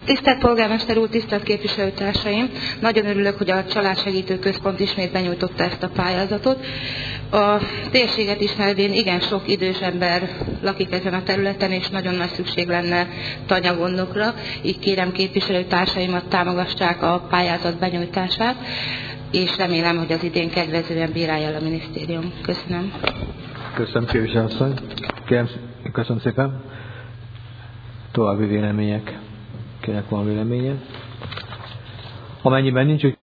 Tisztelt Polgármester úr, tisztelt képviselőtársaim! Nagyon örülök, hogy a Családsegítő Központ ismét benyújtotta ezt a pályázatot. A térséget ismervén igen sok idős ember lakik ezen a területen, és nagyon nagy szükség lenne tanyagondokra. Így kérem képviselőtársaimat, támogassák a pályázat benyújtását, és remélem, hogy az idén kedvezően bírálja el a minisztérium. Köszönöm. Köszönöm, képviselőasszony. Köszönöm szépen. További vélemények. Kinek van véleménye? Amennyiben nincs,